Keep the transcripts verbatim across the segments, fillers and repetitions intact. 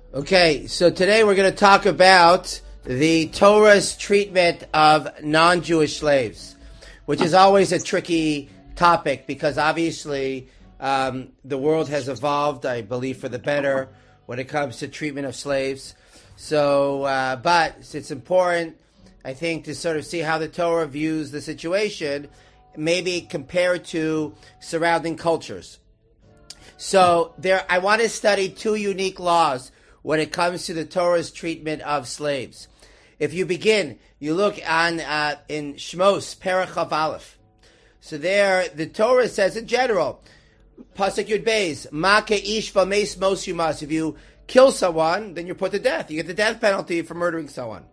Okay, so today we're going to talk about the Torah's treatment of non-Jewish slaves, which is always a tricky topic because obviously um, the world has evolved, I believe, for the better when it comes to treatment of slaves. So, uh, but it's important, I think, to sort of see how the Torah views the situation, maybe compared to surrounding cultures. So there, I want to study two unique laws when it comes to the Torah's treatment of slaves. If you begin, you look on uh, in Shmos, Perach Chav Aleph. So there, the Torah says in general, Pasuk Yud Beis, Ma ke'ish v'meis mos yumas. If you kill someone, then you're put to death. You get the death penalty for murdering someone.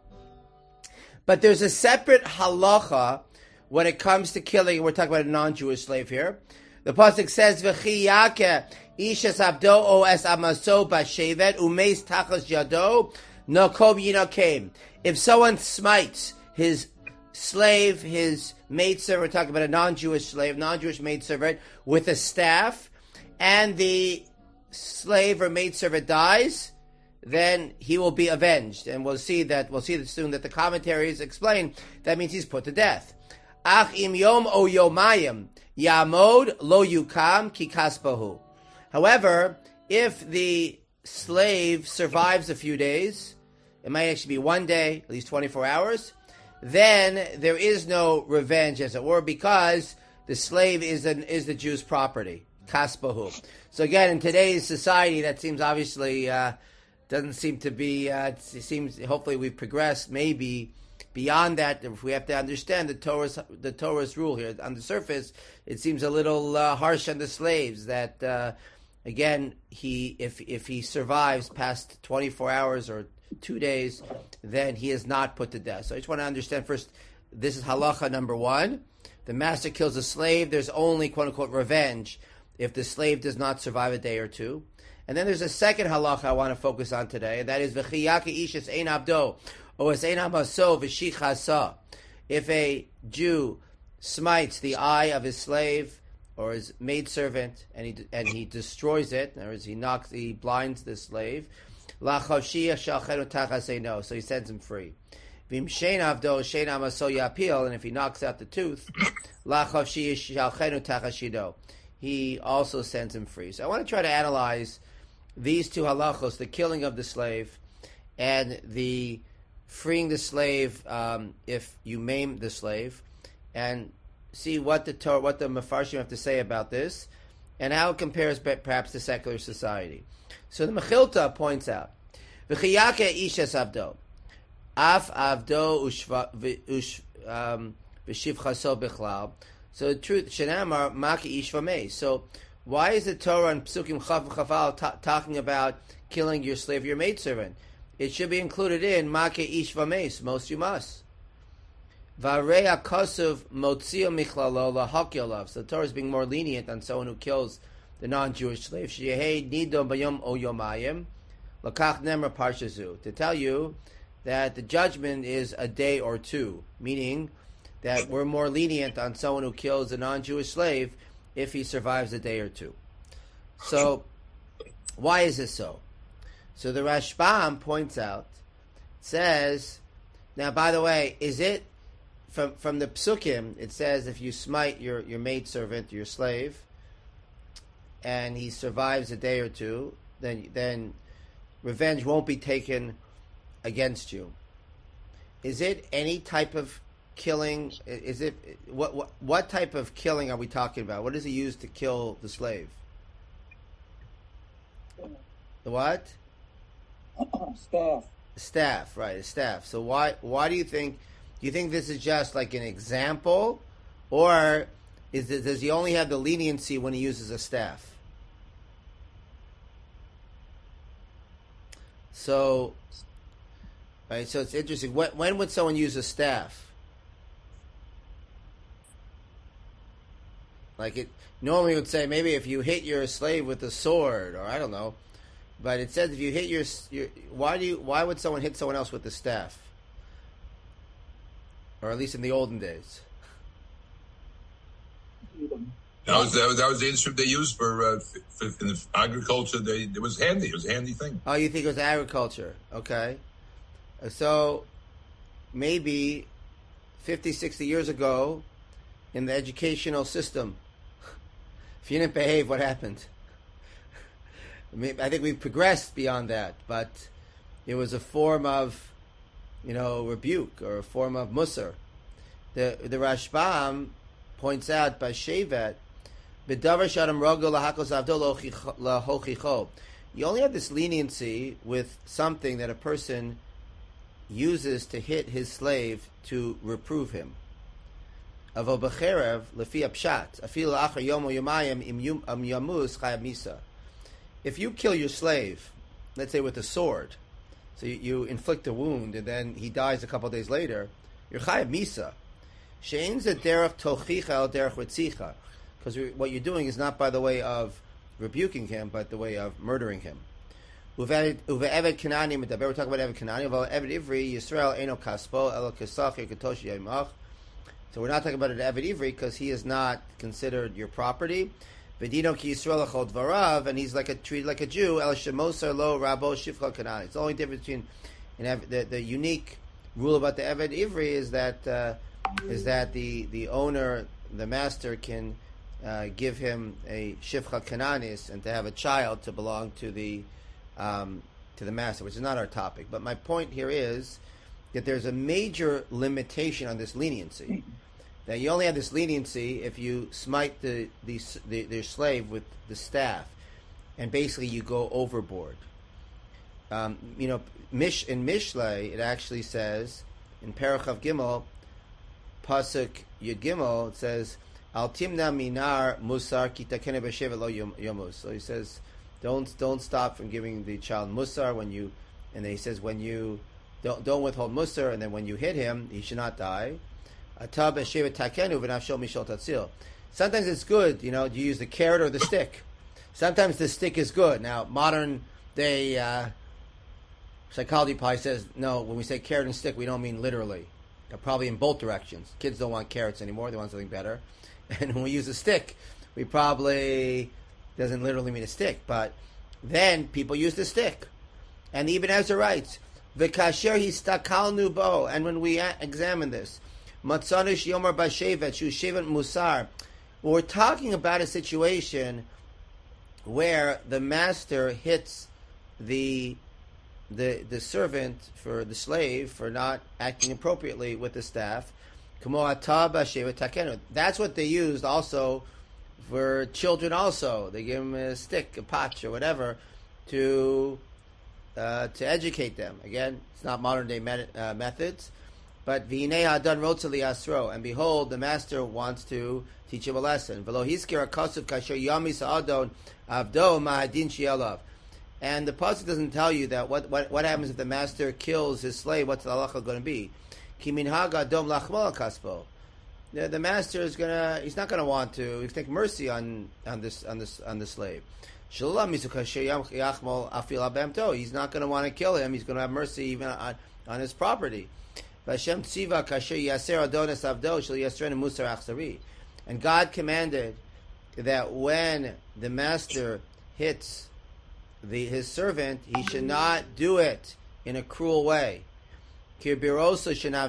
But there's a separate halacha when it comes to killing. We're talking about a non-Jewish slave here. The pasuk says, "V'chi yake ish es abdo o es amaso b'shevet umeis tachas yado nokom yinokem." If someone smites his slave, his maidservant, we're talking about a non-Jewish slave, non-Jewish maidservant, with a staff, and the slave or maidservant dies, then he will be avenged. And we'll see that we'll see that soon that the commentaries explain that means he's put to death. Ach im yom o yomayim yamod lo yukam ki kaspahu. However, if the slave survives a few days, it might actually be one day, at least twenty-four hours, then there is no revenge, as it were, because the slave is an, is the Jew's property. Kaspahu. So again, in today's society, that seems obviously uh, doesn't seem to be. Uh, it seems hopefully we've progressed. Maybe beyond that, if we have to understand the Torah's the Torah's rule here on the surface, it seems a little uh, harsh on the slaves. That uh, again, he if if he survives past twenty-four hours or two days, then he is not put to death. So I just want to understand first. This is halacha number one. The master kills a slave. There's only quote unquote revenge if the slave does not survive a day or two. And then there's a second halacha I want to focus on today, and that is v'chiyake ish es ein abdo o es ein amaso v'shichasa. If a Jew smites the eye of his slave or his maidservant and he and he destroys it, in other words, he knocks, he blinds the slave, la chavshiyah shalchenu tachas eino, so he sends him free. V'im shein avdo shein amaso yapil, and if he knocks out the tooth, la chavshiyah shalchenu tachas yido, he also sends him free. So I want to try to analyze these two halachos, the killing of the slave and the freeing the slave um, if you maim the slave, and see what the Torah, what the Mefarshim have to say about this, and how it compares perhaps to secular society. So the Mechilta points out, "V'chiyake ish es avdo, af avdo v'shivchaso bichlal." So the truth, Shenamar Maki Ish Vamei. So why is the Torah in Psukim Chav Chaval ta- talking about killing your slave, your maidservant? It should be included in Maki Ish Vamei, most you must. Vareya Kosuv Motzio Michlalo Lahakyolav. So the Torah is being more lenient on someone who kills the non-Jewish slave. Sheyehei Nidom Bayom O Yomayim Lakach Nemra Parshazu. To tell you that the judgment is a day or two, meaning that we're more lenient on someone who kills a non-Jewish slave if he survives a day or two. So, why is this so? So the Rashbam points out, says, now by the way, is it, from from the Psukim, it says if you smite your, your maidservant, your slave, and he survives a day or two, then then revenge won't be taken against you. Is it any type of killing? Is it what, what what type of killing are we talking about? What does he use to kill the slave? The what? Staff. Staff, right? A staff. So why why do you think? Do you think this is just like an example, or is it, does he only have the leniency when he uses a staff? So, right. So it's interesting. When, when would someone use a staff? Like it normally would say maybe if you hit your slave with a sword, or I don't know, but it says if you hit your, your why do you why would someone hit someone else with the staff, or at least in the olden days? That was, that was that was the instrument they used for, uh, for in the agriculture. They it was handy. It was a handy thing. Oh, you think it was agriculture? Okay, so maybe fifty, sixty years ago, in the educational system, if you didn't behave, what happened? I mean, I think we've progressed beyond that, but it was a form of, you know, rebuke or a form of musar. The the Rashbam points out by Shevet, b'davar shadam ragul lahakos avdo lahochicho. You only have this leniency with something that a person uses to hit his slave to reprove him. Avo b'cherev lefi apshat afil achar yom yomayim im yamus chayav misa. If you kill your slave, let's say with a sword, so you, you inflict a wound and then he dies a couple of days later, you're chayav misa. She'ein ze derech tochicha el derech ritzicha, because what you're doing is not by the way of rebuking him, but the way of murdering him. Uve eved Kanani medaber. We're talking about eved Kanani. Uve eved ivri Yisrael eno kaspo elo kesachir ketoshi yimach. So we're not talking about an eved ivri because he is not considered your property. V'dino ki Yisrael achol dvarav, and he's like a treated like a Jew. El shemosar lo rabo shifcha Kanani. It's the only difference between an the, the unique rule about the eved ivri is that uh, is that the, the owner, the master, can uh, give him a shifcha Kananis and to have a child to belong to the um, to the master, which is not our topic. But my point here is that there's a major limitation on this leniency. That you only have this leniency if you smite the, the, the their slave with the staff, and basically you go overboard. Um, you know, Mish in Mishlei it actually says in Parachav Gimel, Pasuk Yud Gimel, it says Al Timna Minar Musar Ki Takene B'Shevet Lo Yomus. So he says, don't don't stop from giving the child musar when you, and then he says when you don't don't withhold musar, and then when you hit him, he should not die. Sometimes it's good, you know, do you use the carrot or the stick? Sometimes the stick is good. Now, modern day uh, psychology probably says, no, when we say carrot and stick, we don't mean literally. They're probably in both directions. Kids don't want carrots anymore. They want something better. And when we use a stick, we probably, doesn't literally mean a stick, but then people use the stick. And Ibn Ezra writes, V'kasher histakalnu bo, and when we a- examine this, Matzanish Yomar Bashevet, Shu Shevet Musar. We're talking about a situation where the master hits the the the servant for the slave for not acting appropriately with the staff. That's what they used also for children. Also, they give them a stick, a potch, or whatever to uh, to educate them. Again, it's not modern day met- uh, methods. But v'hinei ha'adan rotza li'asro, and behold, the master wants to teach him a lesson. V'lo hiskir ha'kasuv kasher yamis ha'adon avdo ma'adin she'elav. And the pasuk doesn't tell you that what, what what happens if the master kills his slave. What's the halacha going to be? Ki minhag adom lachmal kaspo. The, the master is gonna he's not going to want to take mercy on on this on this on the slave. He's not going to want to kill him. He's going to have mercy even on, on his property. And God commanded that when the master hits the his servant, he should not do it in a cruel way. Because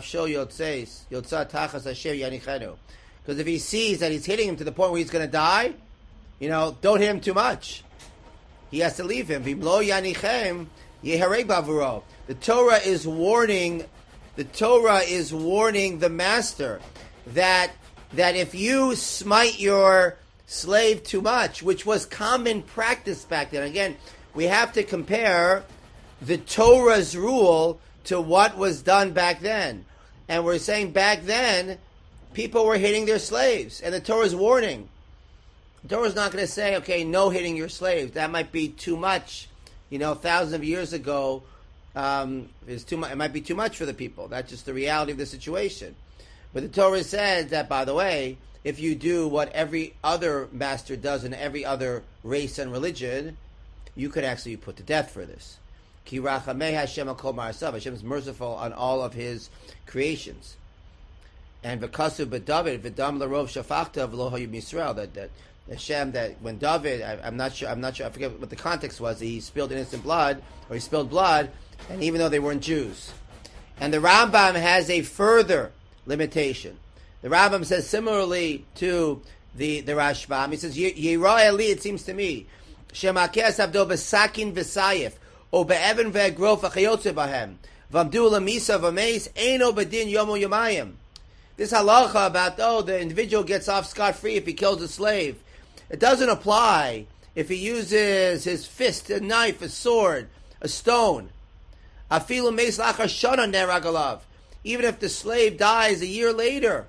if he sees that he's hitting him to the point where he's going to die, you know, don't hit him too much. He has to leave him. The Torah is warning The Torah is warning the master that that if you smite your slave too much, which was common practice back then. Again, we have to compare the Torah's rule to what was done back then. And we're saying back then, people were hitting their slaves. And the Torah's warning. The Torah's not going to say, okay, no hitting your slaves. That might be too much. You know, thousands of years ago, Um, is too much. It might be too much for the people. That's just the reality of the situation. But the Torah says that, by the way, if you do what every other master does in every other race and religion, you could actually be put to death for this. Ki rachamei Hashem al kol ma'asav. Hashem is merciful on all of His creations. And v'kasu b'David v'dam l'rov shafachta v'lo hayim Yisrael. That that Hashem, that when David, I, I'm not sure, I'm not sure, I forget what the context was. He spilled innocent blood, or he spilled blood, and even though they weren't Jews. And the Rambam has a further limitation. The Rambam says similarly to the the Rashbam. He says, Yirah Eli, it seems to me, Shemakeas Abdo b'sakin v'sayif, o be'evan ve'agrof achayotze bahem, v'amdu l'misa v'meis, eino b'din yomo yomayim. This halacha about, oh, the individual gets off scot-free if he kills a slave, it doesn't apply if he uses his fist, a knife, a sword, a stone. Afilu meis lachar shana nerag alav. Even if the slave dies a year later,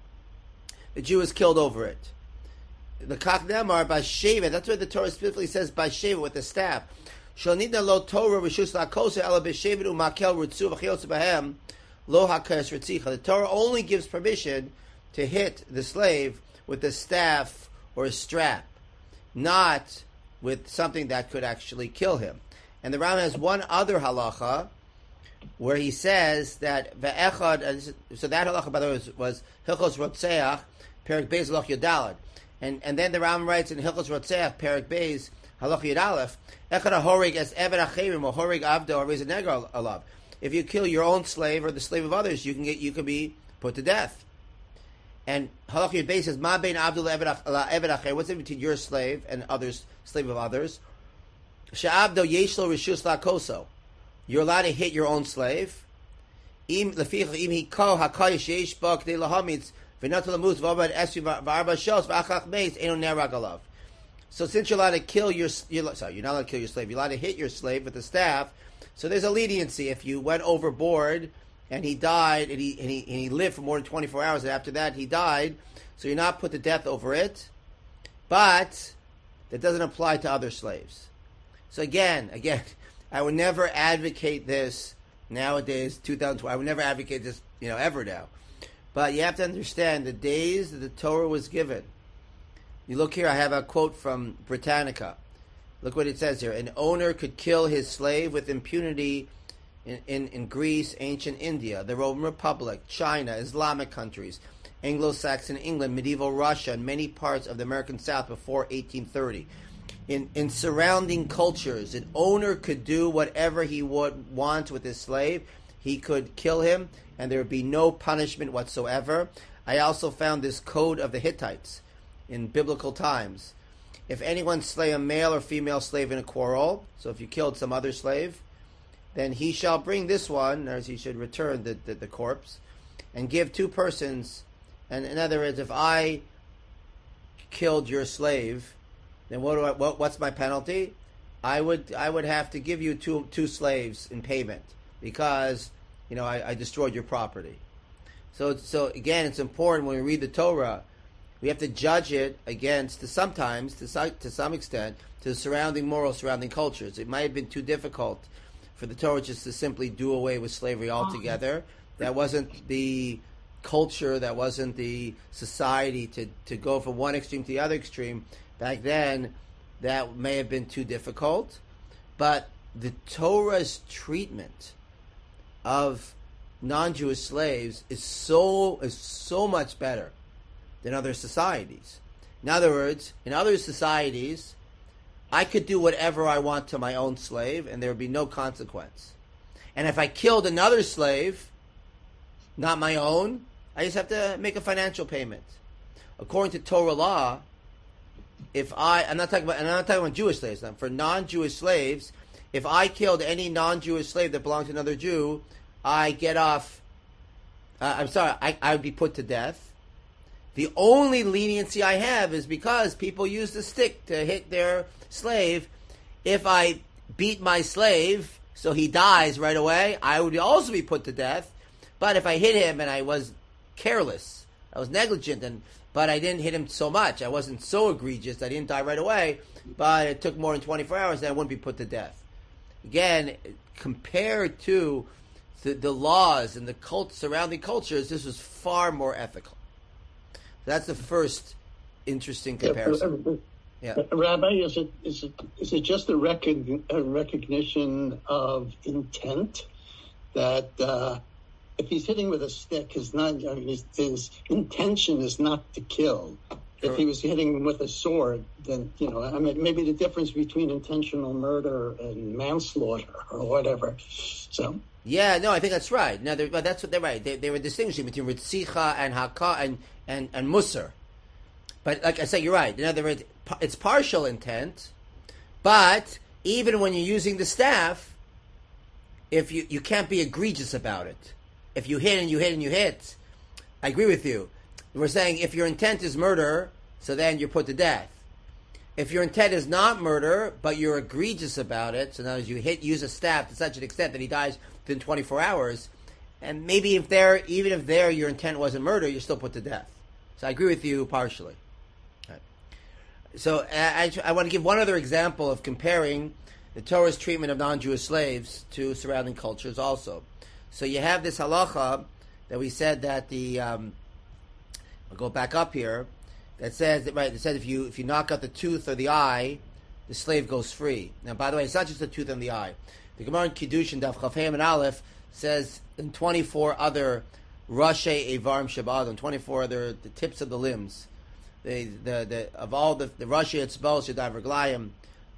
the Jew is killed over it. The Kach Nemar, Basheva, that's why the Torah specifically says Basheva, with the staff. Shalnidna lo Torah rishus lakosa ela b'shevet u'makel rutzu v'chiyotz b'hem lo hakes ritzicha. The Torah only gives permission to hit the slave with a staff or a strap, not with something that could actually kill him. And the Ram has one other halacha where he says that ve'echad. So that halacha, by the way, was, was Hilchos Rotzeach, Perek Beis Halach Yodalad, and and then the Ram writes in Hilchos Rotzeach, Perek Beis Halach Yod Aleph, Echad HaHorig es Eved Acherim or Horig Avdo or Reza Negar Alav. If you kill your own slave or the slave of others, you can get you can be put to death. And Halach Yod Beis says Ma Bein Avdo Eved Acher. What's the difference between your slave and others, slave of others? She'avdo Yeshlo Rishus Lakoso. You're allowed to hit your own slave. Im leficha im hiko hakayish yesh ba k'dei lahamitz v'nat lamuz v'abad esri v'arba shos v'achach meis eno nerag alav. So since you're allowed to kill your, you're, sorry, you're not allowed to kill your slave. You're allowed to hit your slave with a staff. So there's a leniency. If you went overboard and he died and he and he, and he lived for more than twenty-four hours, and after that he died, so you're not put to death over it. But that doesn't apply to other slaves. So again, again. I would never advocate this nowadays, two thousand twelve. I would never advocate this, you know, ever now. But you have to understand the days that the Torah was given. You look here, I have a quote from Britannica. Look what it says here. An owner could kill his slave with impunity in, in, in Greece, ancient India, the Roman Republic, China, Islamic countries, Anglo-Saxon England, medieval Russia, and many parts of the American South before eighteen thirty. In, in surrounding cultures, an owner could do whatever he would want with his slave. He could kill him, and there would be no punishment whatsoever. I also found this code of the Hittites in biblical times. If anyone slay a male or female slave in a quarrel, so if you killed some other slave, then he shall bring this one, or he should return the, the, the corpse, and give two persons. And in other words, if I killed your slave, then what do I, what, what's my penalty? I would I would have to give you two two slaves in payment because, you know, I, I destroyed your property. So so again, it's important when we read the Torah, we have to judge it against, to sometimes, to some, to some extent, to the surrounding morals, surrounding cultures. It might have been too difficult for the Torah just to simply do away with slavery altogether. That wasn't the culture, that wasn't the society to, to go from one extreme to the other extreme. Back then, that may have been too difficult, but the Torah's treatment of non-Jewish slaves is so is so much better than other societies. In other words, in other societies, I could do whatever I want to my own slave, and there would be no consequence. And if I killed another slave, not my own, I just have to make a financial payment. According to Torah law, if I, I'm not talking about, and I'm not talking about Jewish slaves. Now, for non-Jewish slaves, if I killed any non-Jewish slave that belonged to another Jew, I get off. Uh, I'm sorry, I, I would be put to death. The only leniency I have is because people use the stick to hit their slave. If I beat my slave so he dies right away, I would also be put to death. But if I hit him and I was careless, I was negligent, and but I didn't hit him so much, I wasn't so egregious, I didn't die right away, but it took more than twenty-four hours, then I wouldn't be put to death. Again, compared to the, the laws and the cult, surrounding cultures, this was far more ethical. That's the first interesting comparison. Yeah. Rabbi, is it is it is it just a, recogn- a recognition of intent that uh, if he's hitting with a stick, his not I mean, his, his intention is not to kill. If he was hitting with a sword, then, you know, I mean, maybe the difference between intentional murder and manslaughter or whatever. So. Yeah, no, I think that's right. No, but that's what they're right. They, they were distinguishing between ritzicha and haka and, and, and musar. But like I said, you're right. In other words, it's partial intent, but even when you're using the staff, if you, you can't be egregious about it. If you hit and you hit and you hit, I agree with you. We're saying if your intent is murder, so then you're put to death. If your intent is not murder, but you're egregious about it, so now as you hit, use a staff to such an extent that he dies within twenty-four hours, and maybe if there, even if there your intent wasn't murder, you're still put to death. So I agree with you partially. Right. So I, I, I want to give one other example of comparing the Torah's treatment of non-Jewish slaves to surrounding cultures also. So you have this halacha that we said that the... Um, I'll go back up here. That says that right. It says if you if you knock out the tooth or the eye, the slave goes free. Now, by the way, it's not just the tooth and the eye. The Gemara in Kiddushin Daf Chaf Hem and Aleph says in twenty-four other Rashi Evarim Shabbat, twenty-four other the tips of the limbs, the the, the of all the the Rashi Etzbal Shadav Reglayim,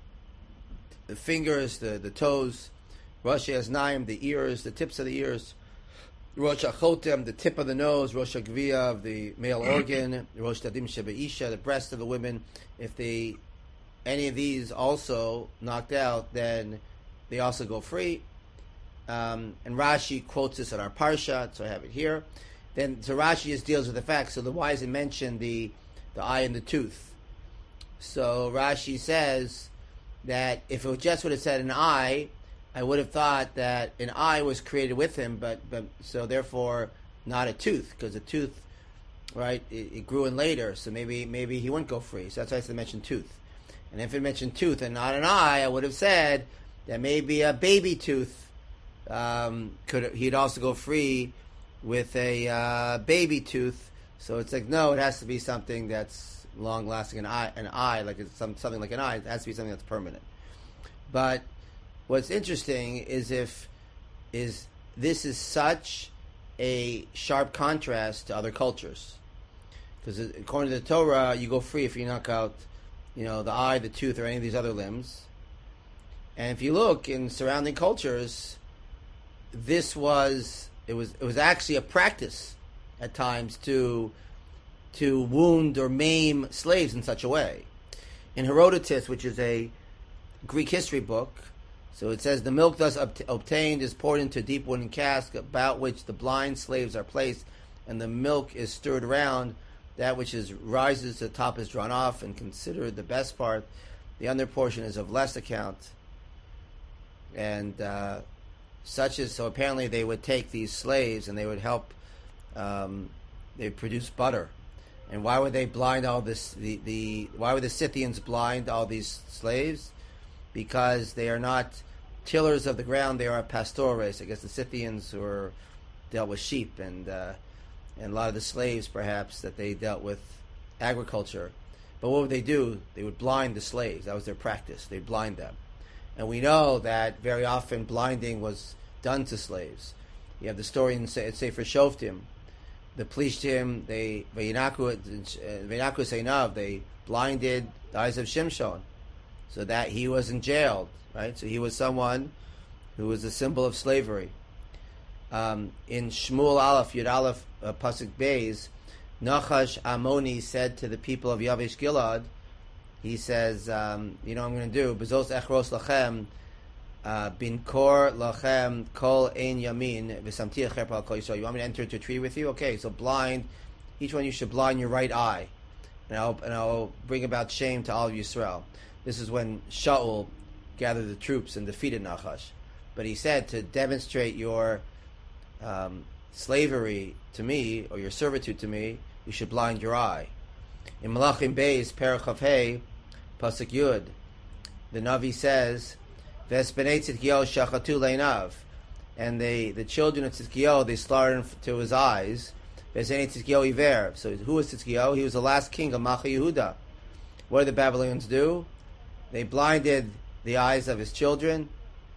the fingers, the the toes, Rashi Aznaim, the ears, the tips of the ears. Rosh Achotem, the tip of the nose, Rosh Agviya of the male organ, Rosh Tadim Shebeisha, the breast of the women. If they, any of these also knocked out, then they also go free. Um, and Rashi quotes this in our Parsha, so I have it here. Then, so Rashi just deals with the facts. So the why does it mention the, the eye and the tooth? So Rashi says that if it just would have said an eye, I would have thought that an eye was created with him, but, but so therefore not a tooth, because a tooth, right, it, it grew in later, so maybe maybe he wouldn't go free. So that's why I said mention tooth. And if it mentioned tooth and not an eye, I would have said that maybe a baby tooth um, could he'd also go free with a uh, baby tooth. So it's like no, it has to be something that's long lasting. An eye, an eye like it's some something like an eye. It has to be something that's permanent. But what's interesting is if is this is such a sharp contrast to other cultures, because according to the Torah, you go free if you knock out, you know, the eye, the tooth, or any of these other limbs. And if you look in surrounding cultures, this was it was it was actually a practice at times to to wound or maim slaves in such a way. In Herodotus, which is a Greek history book. So it says, the milk thus obt- obtained is poured into a deep wooden cask about which the blind slaves are placed, and the milk is stirred around. That which is rises to the top is drawn off and considered the best part. The under portion is of less account. And uh, such as, so apparently they would take these slaves and they would help, um, they produce butter. And why would they blind all this, the, the why would the Scythians blind all these slaves? Because they are not tillers of the ground, they are pastores. I guess the Scythians were dealt with sheep, and uh, and a lot of the slaves, perhaps, that they dealt with agriculture. But what would they do? They would blind the slaves. That was their practice. They'd blind them. And we know that very often blinding was done to slaves. You have the story in Sefer Shoftim. The Plishtim, they Vayinaku Seinav, they blinded the eyes of Shimshon, so that he wasn't jailed, right? So he was someone who was a symbol of slavery. Um, in Shmuel Aleph, Yud Aleph, uh, Pasuk Beis, Nachash Amoni said to the people of Yavesh Gilad, he says, um, you know what I'm going to do? Bezos echros lachem, bin kor lachem kol ein yamin, v'samti echer pal kol Yisrael. You want me to enter into a treaty with you? Okay, so blind, each one you should blind your right eye. And I'll, and I'll bring about shame to all of Yisrael. This is when Shaul gathered the troops and defeated Nachash. But he said, to demonstrate your um, slavery to me, or your servitude to me, you should blind your eye. In Malachim Beis, Perach Chav Hei, Pasuk Yud, the Navi says, Ves b'nei Tzidkiyahu shachatu leinav, and they, the children of Tzidkiyahu, they slaughtered him to his eyes. Ves b'nei Tzidkiyahu iver. So who was Tzidkiyahu? He was the last king of Malchut Yehuda. What did the Babylonians do? They blinded the eyes of his children,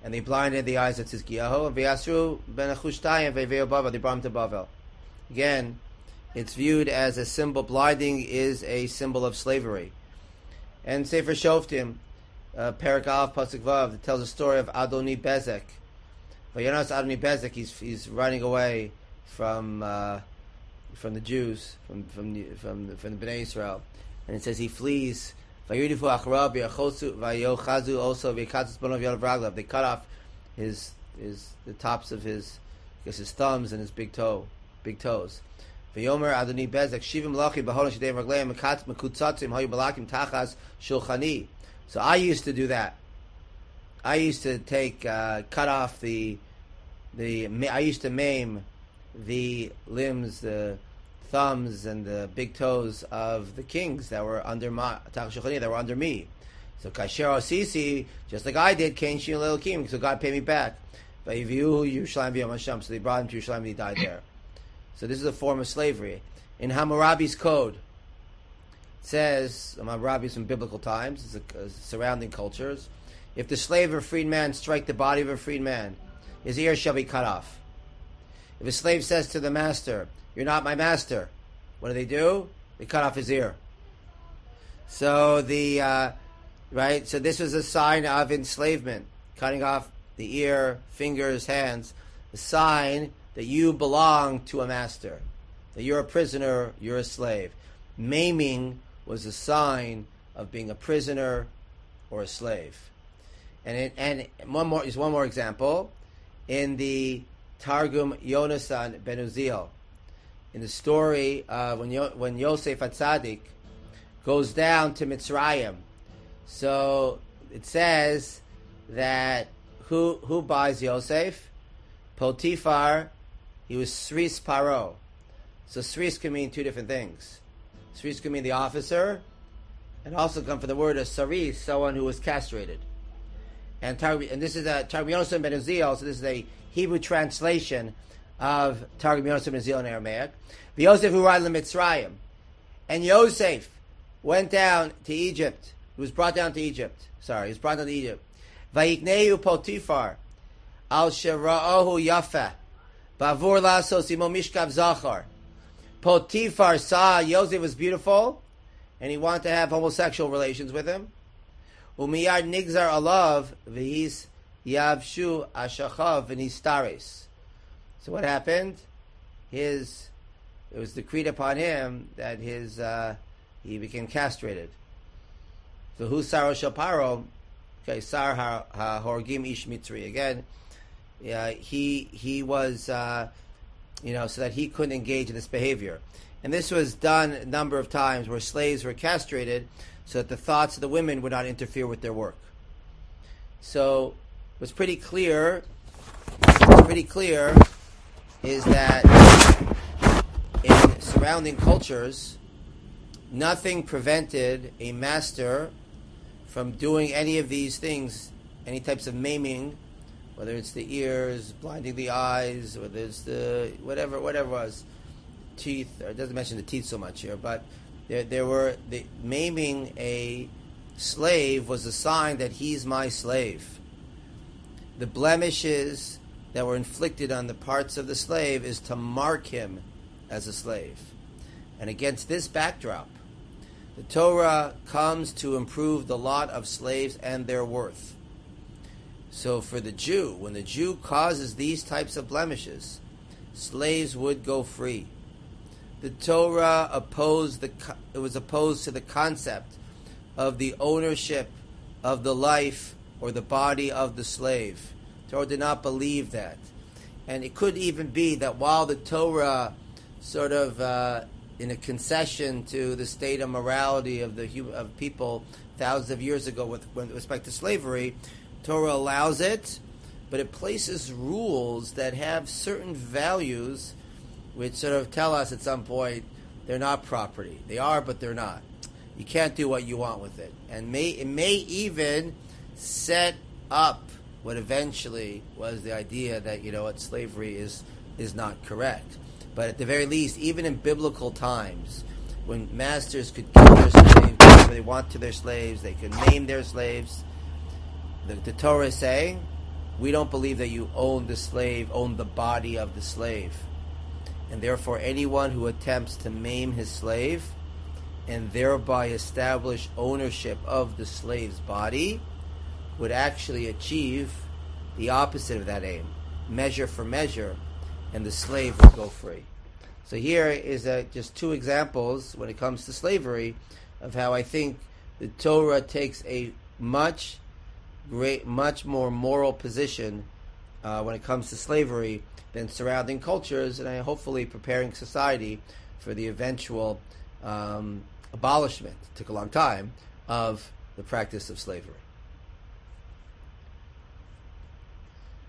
and they blinded the eyes of Tzidkiyahu, and V'yasru ben Achushtayim ve'veo Bavel, they brought him to Bavel. Again, it's viewed as a symbol. Blinding is a symbol of slavery. And Sefer Shoftim, uh, Perek Aleph Pasuk Vav, that tells a story of Adoni Bezek. Vayonas Adoni Bezek, he's he's running away from uh, from the Jews, from from the, from the, from the Bnei Israel, and it says he flees. Vayudifu acharav v'yachosu v'yochazu also v'yikatzis bonav yadav raglav. They cut off his his the tops of his I guess his thumbs and his big toe, big toes. V'yomer Adoni Bezek shivim lachi b'hola shadei ragleim mekatz mekutzatzim hayu balakim tachas shulchani. So I used to do that. I used to take uh, cut off the the I used to maim the limbs, the thumbs, and the big toes of the kings that were under my tachas shulchani, that were under me. So kasher osisi, just like I did, Cain Shin Elokim, so God paid me back. Vayiviuhu Yerushalayim v'yom Hashem. So they brought him to Yerushalayim and he died there. So this is a form of slavery. In Hammurabi's code, it says, Hammurabi's from biblical times, it's a, a surrounding cultures, if the slave or freed man strike the body of a freed man, his ear shall be cut off. If a slave says to the master, "You're not my master," what do they do? They cut off his ear. So the uh, right. So this was a sign of enslavement, cutting off the ear, fingers, hands, a sign that you belong to a master, that you're a prisoner, you're a slave. Maiming was a sign of being a prisoner or a slave. And it, and one more is one more example in the Targum Yonasan ben Uziel, in the story of when Yo, when Yosef HaTzadik goes down to Mitzrayim. So it says that who who buys Yosef? Potiphar. He was Sris Paro. So Sris can mean two different things. Sris can mean the officer, and also come from the word of Saris, someone who was castrated. And Targum, and this is a Targum Yonasan ben Uziel, so this is a Hebrew translation of Targum Yonasan ben Uziel in Aramaic. The Yosef who arrived in Mitzrayim. And Yosef went down to Egypt. He was brought down to Egypt. Sorry, he was brought down to Egypt. Vayikneu Potiphar al shera'ohu yafa bavur lasos imo mishkav zachar. Potiphar saw Yosef was beautiful, and he wanted to have homosexual relations with him. Umiyad nigzar alav v'his yavshu ashachav v'nistaris. So what happened? His it was decreed upon him that his uh, he became castrated. So who saro shaparo? Okay, sar ha horgim ish mitzri again. Yeah, he he was uh, you know so that he couldn't engage in this behavior, and this was done a number of times where slaves were castrated so that the thoughts of the women would not interfere with their work. So it was pretty clear. What's pretty clear is that in surrounding cultures, nothing prevented a master from doing any of these things, any types of maiming, whether it's the ears, blinding the eyes, whether it's the whatever, whatever it was, teeth. Or it doesn't mention the teeth so much here, but there, there were the maiming a slave was a sign that he's my slave. The blemishes that were inflicted on the parts of the slave is to mark him as a slave. And against this backdrop, the Torah comes to improve the lot of slaves and their worth. So for the Jew, when the Jew causes these types of blemishes, slaves would go free. The Torah opposed the it was opposed to the concept of the ownership of the life or the body of the slave. The Torah did not believe that. And it could even be that while the Torah sort of uh, in a concession to the state of morality of the of people thousands of years ago with, with respect to slavery, Torah allows it, but it places rules that have certain values which sort of tell us at some point they're not property. They are, but they're not. You can't do what you want with it. And may it may even set up what eventually was the idea that, you know what, slavery is is not correct. But at the very least, even in biblical times, when masters could kill their slaves, whatever they want to their slaves, they could maim their slaves, the, the Torah is saying, we don't believe that you own the slave, own the body of the slave. And therefore anyone who attempts to maim his slave and thereby establish ownership of the slave's body would actually achieve the opposite of that aim, measure for measure, and the slave would go free. So here is a, just two examples when it comes to slavery of how I think the Torah takes a much great, much more moral position uh, when it comes to slavery than surrounding cultures, and I hopefully preparing society for the eventual um, abolishment, it took a long time, of the practice of slavery.